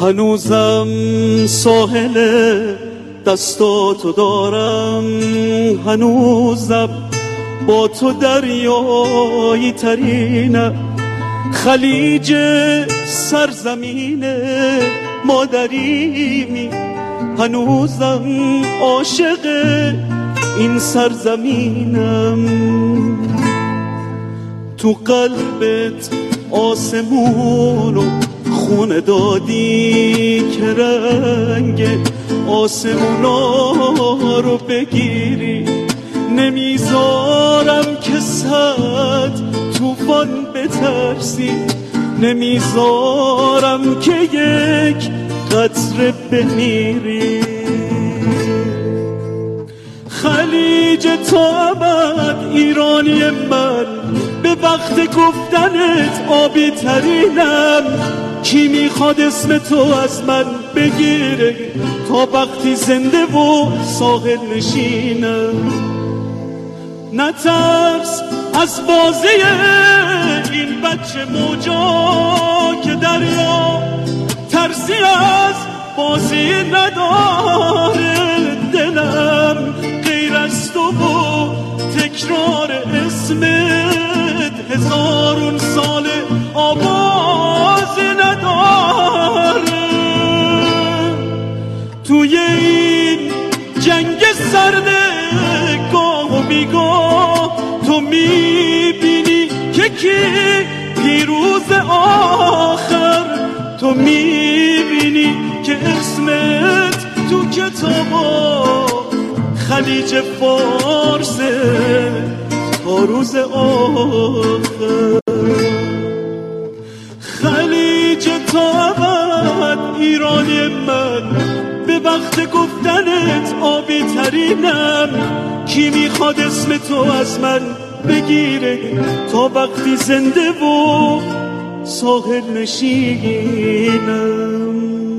هنوزم ساحل دستاتو دارم، هنوزم با تو دریایی ترینم، خلیج سرزمین مادریمی، هنوزم عاشق این سرزمینم. تو قلبت آسمون و خونه دادی که رنگ آسمونا رو بگیری، نمیذارم که صد طوفان بترسی، نمیذارم که یک قطره بمیری. خلیج تا ابد ایرانی من، به وقت گفتنت آبی ترینم. کی میخواد اسم تو از من بگیره تا وقتی زنده و ساحل نشینم؟ نترس از بازی این بچه موجا که دریا ترسی از بازی نداره. دلم غیر از تو و تکرار اسمت هزارون سال آوازی نداره. توی این جنگ سرده گاه و بیگاه تو میبینی که کی پیروز آخر، تو میبینی که اسمت تو کتابا خلیج فارسه تا روز آخر. خلیج تا ابد ایرانی من، به وقت گفتنت آبی ترینم. کی میخواد اسم تو از من بگیره تا وقتی زنده و ساحل نشینم؟